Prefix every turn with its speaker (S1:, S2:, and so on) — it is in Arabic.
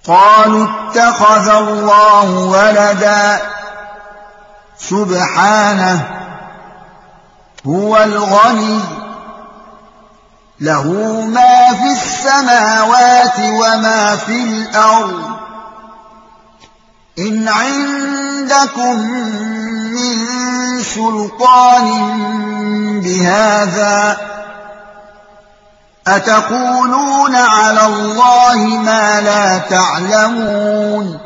S1: قالوا اتخذ الله ولدا سبحانه هو الغني له ما في السماوات وما في الأرض إن عندكم من سلطان بهذا أتقولون على الله ما لا تعلمون